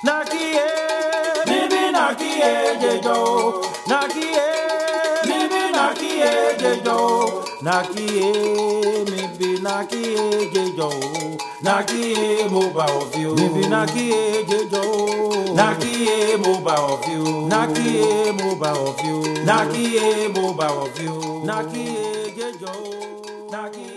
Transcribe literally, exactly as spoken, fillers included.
Nakie, bibi nakie jejo. Nakie, bibi nakie jejo. Nakie, bibi nakie jejo. Nakie mo ba of you. Bibi nakie jejo. Nakie mo ba of you. Nakie mo ba of you. Nakie mo ba of you. Nakie jejo. Nakie